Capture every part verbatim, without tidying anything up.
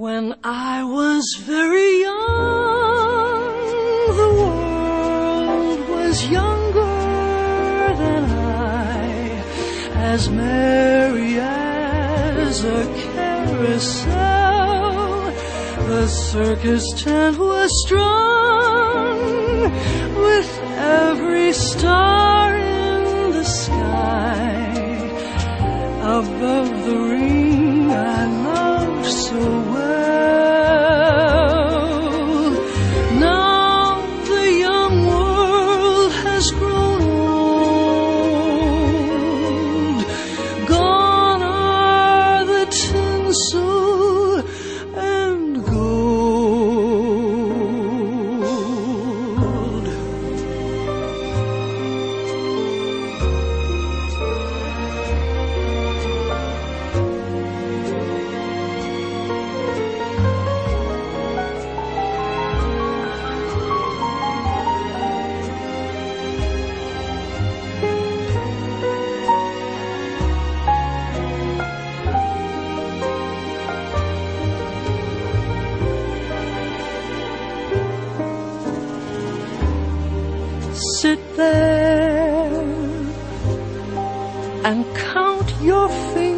When I was very young, the world was younger than I, as merry as a carousel. The circus tent was strung with every star in the sky. Above the ring I loved so well. Now the young world has grown old. Gone are the tinsel and gold. Sit there and count your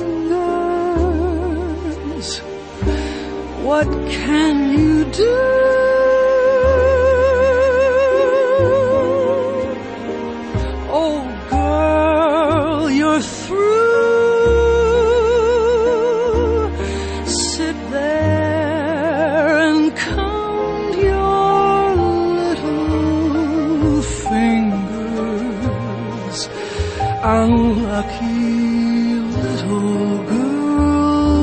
fingers. What can you do? Oh, girl, you're through. Sit there and count your little fingers. Unlucky little girl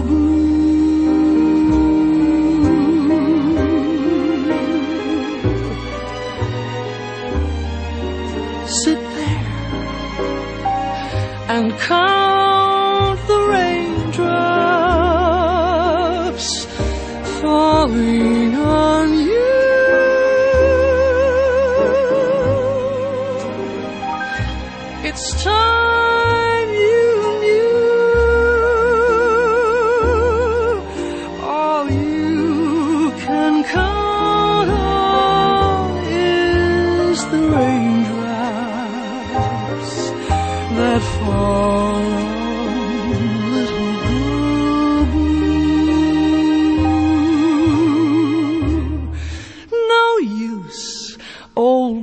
blue. Sit there and count the raindrops falling on you. It's time you knew all you can count on is the raindrops that fall on little girl blue. No use, old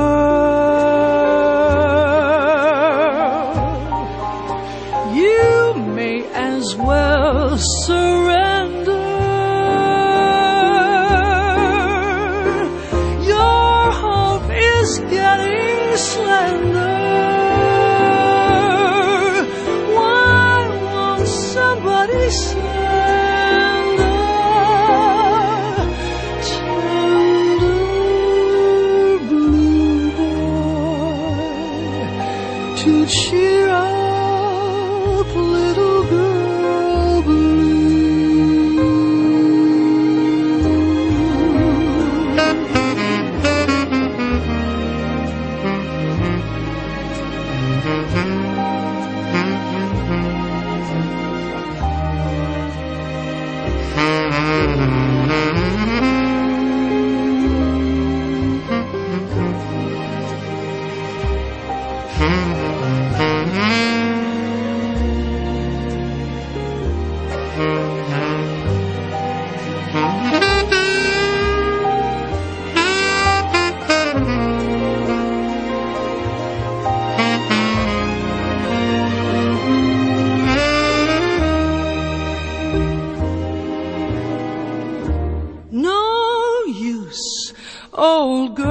girl, you may as well surrender. Your hope is getting slender. Why won't somebody send a tender blue boy to cheer up little girl blue? No use, old girl.